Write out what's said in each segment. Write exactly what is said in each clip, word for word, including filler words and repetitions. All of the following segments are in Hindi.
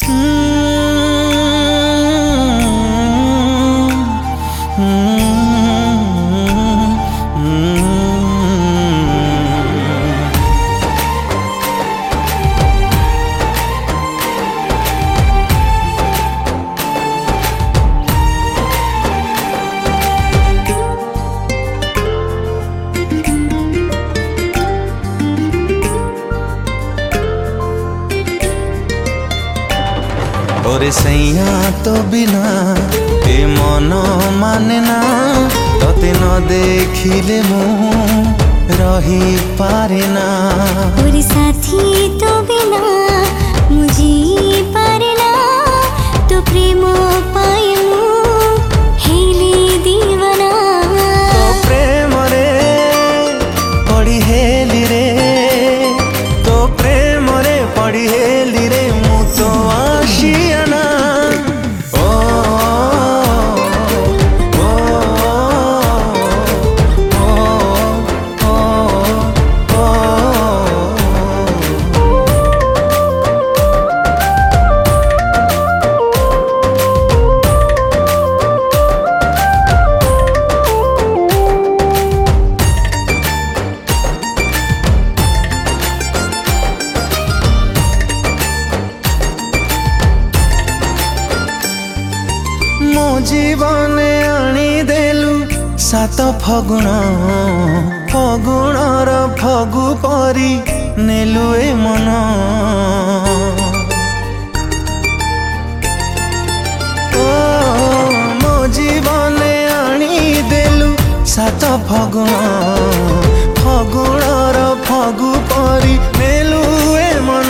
ओरे सैया तो बिना ए मन माने ना तते न देखिले मु रही पारे ना। ओरे साथी तो बिना मुझे पारे ना तो प्रेम पाए मु हेली दीवाना। तो प्रेम रे पड़ी हेली रे तो प्रेम रे पड़ी हेली रे मु तो आशियाना। मो जीवन आनी देलु सात फगुण फगुणर फगु परी नेलु ए मन। ओ मो जीवन आनी देलु सात फगुण फगुणर फगु परी नेलु ए मन।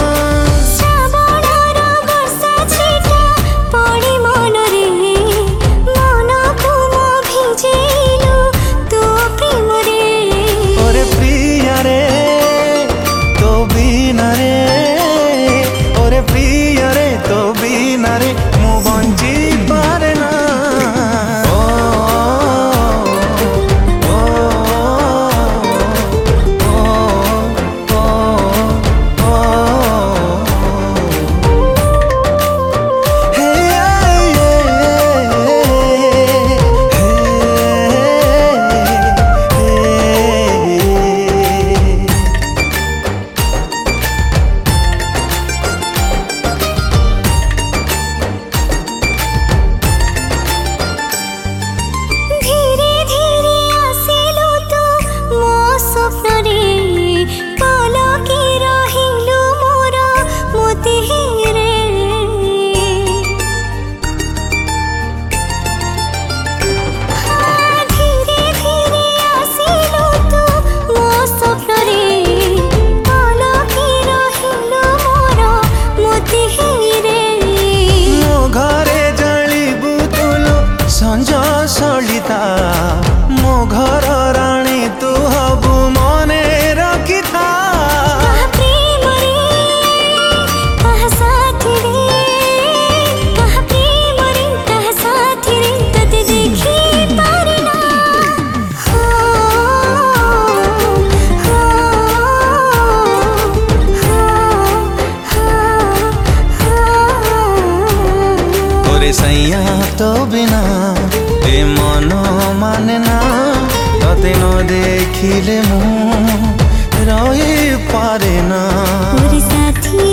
सलिता मो घर राणी तू हबु मने रखी था। प्रेम रे कहा साथी रे कहा प्रेम रे कहा साथी रे तते देखी पारे ना। हो हो हो ओरे सैया तो बिना ए मन माने ना तते न देखिले मु रही पारे ना। ओरे साथी